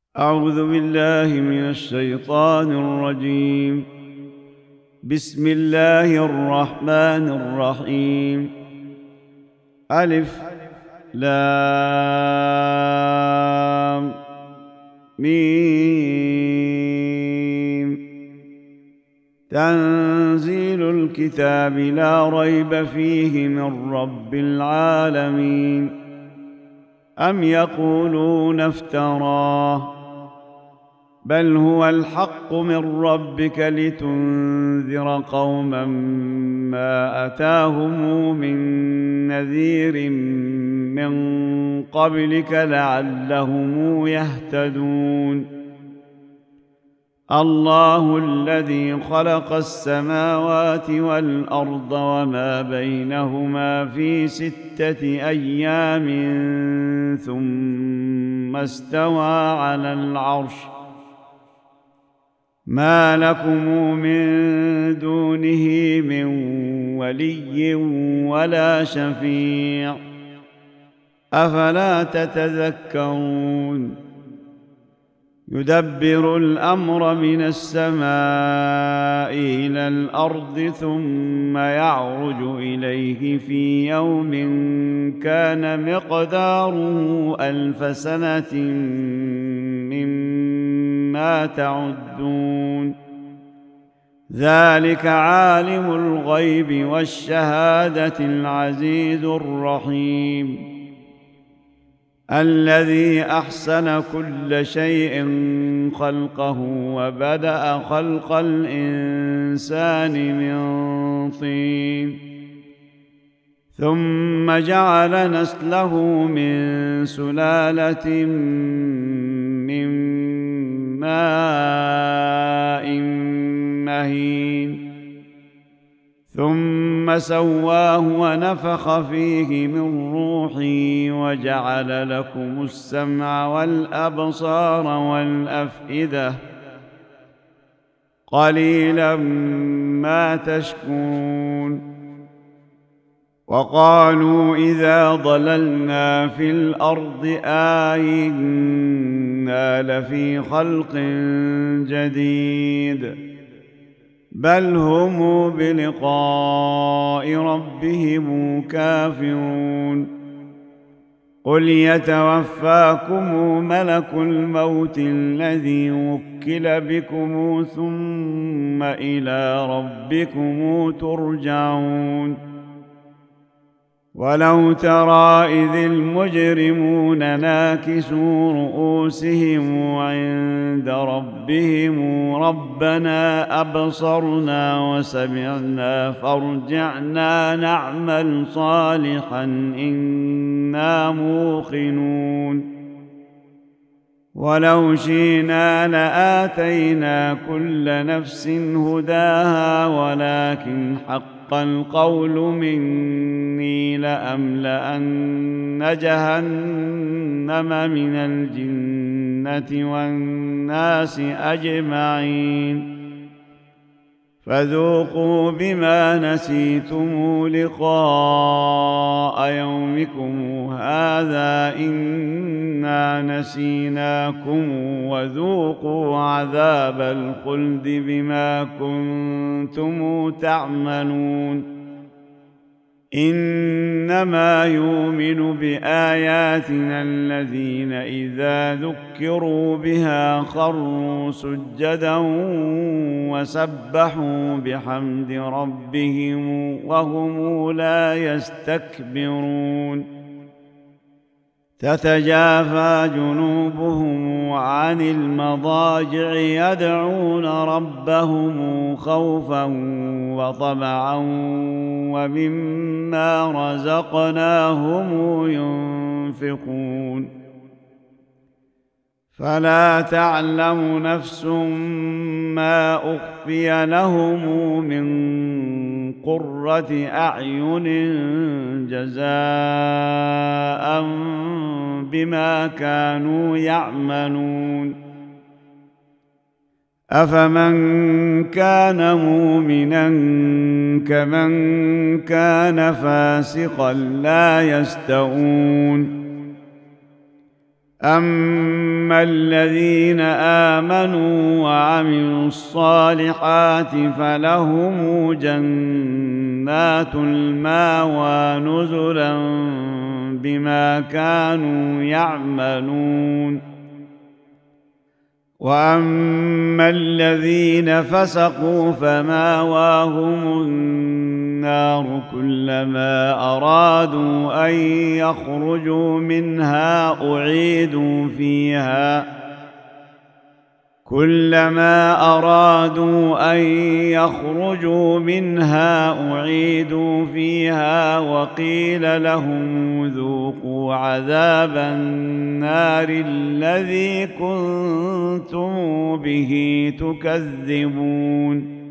أعوذ بالله من الشيطان الرجيم. بسم الله الرحمن الرحيم. ألف لام ميم. تنزيل الكتاب لا ريب فيه من رب العالمين. أم يقولون افتراه، بل هو الحق من ربك لتنذر قوما ما أتاهم من نذير من قبلك لعلهم يهتدون. الله الذي خلق السماوات والأرض وما بينهما في 6 أيام ثم استوى على العرش، ما لكم من دونه من ولي ولا شفيع، أفلا تتذكرون. يدبر الأمر من السماء إلى الأرض ثم يعرج إليه في يوم كان مقداره 1000 سنة مما تعدون. ذلك عالم الغيب والشهادة العزيز الرحيم، الذي أحسن كل شيء خلقه وبدأ خلق الإنسان من طين، ثم جعل نسله من سلالة من ماء مهين، ثم سواه ونفخ فيه من روحه وجعل لكم السمع والأبصار والأفئدة، قليلا ما تشكرون. وقالوا إذا ضللنا في الأرض آئنا لفي خلق جديد، بل هم بلقاء ربهم كافرون. قل يتوفاكم ملك الموت الذي وكل بكم ثم إلى ربكم ترجعون. ولو ترى إذ المجرمون ناكسوا رؤوسهم عند ربهم ربنا أبصرنا وسمعنا فارجعنا نعمل صالحا إنا موقنون. ولو شئنا لآتينا كل نفس هداها ولكن حق القول مني لأملأن جهنم من الجنة والناس أجمعين. فذوقوا بما نسيتم لقاء يومكم هذا إنا نسيناكم وذوقوا عذاب الخلد بما كنتم تعملون. إنما يؤمن بآياتنا الذين إذا ذكروا بها خروا سجدا وسبحوا بحمد ربهم وهم لا يستكبرون. تتجافى جنوبهم عن المضاجع يدعون ربهم خوفا وطمعا ومما رزقناهم ينفقون. فلا تعلم نفس ما أخفي لهم من قرة أعين جزاء بما كانوا يعملون. أفمن كان مؤمنا كمن كان فاسقا لا يستوون. أما الذين آمنوا وعملوا الصالحات فلهم جنات المأوى نزلا بما كانوا يعملون. وأما الذين فسقوا فمأواهم النار كلما أرادوا أن يخرجوا منها أعيدوا فيها وقيل لهم ذوقوا عذاب النار الذي كنتم به تكذبون.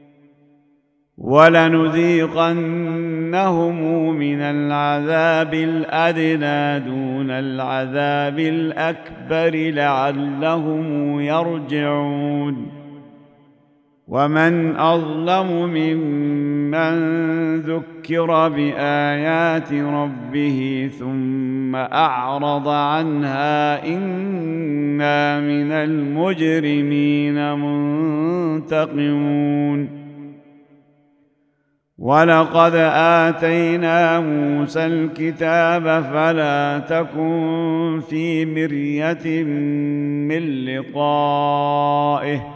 ولنذيقنهم من العذاب الأدنى دون العذاب الأكبر لعلهم يرجعون. ومن أظلم ممن ذكر بآيات ربه ثم أعرض عنها إنا من المجرمين منتقمون. ولقد آتينا موسى الكتاب فلا تكن في مرية من لقائه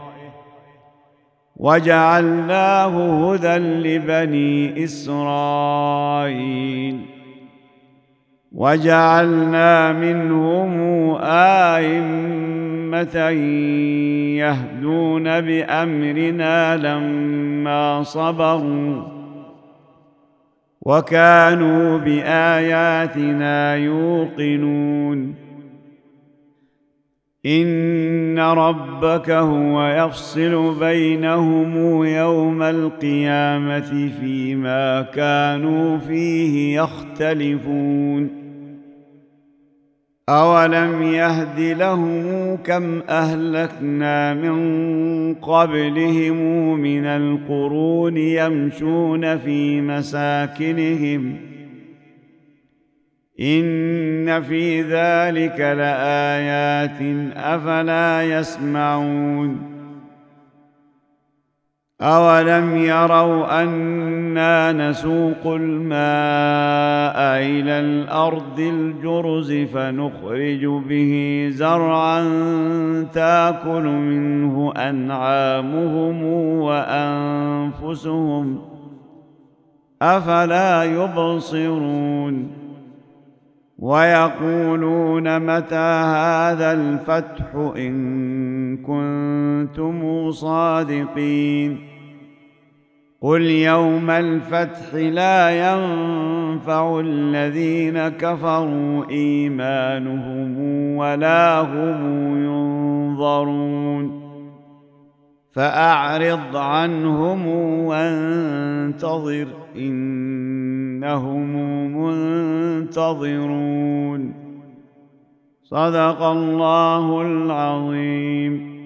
وجعلناه هدى لبني إسرائيل وجعلنا منهم أئمة يهدون بأمرنا لما صبروا وكانوا بآياتنا يوقنون. إن ربك هو يفصل بينهم يوم القيامة فيما كانوا فيه يختلفون. أولم يهد لهم كم أهلكنا من قبلهم من القرون يمشون في مساكنهم إن في ذلك لآيات أفلا يسمعون. أولم يروا أنا نسوق الماء إلى الأرض الجرز فنخرج به زرعا تأكل منه أنعامهم وأنفسهم أفلا يبصرون. ويقولون متى هذا الفتح إن كنتم صادقين. قل يوم الفتح لا ينفع الذين كفروا إيمانهم ولا هم ينظرون. فأعرض عنهم وانتظر إنهم منتظرون. صدق الله العظيم.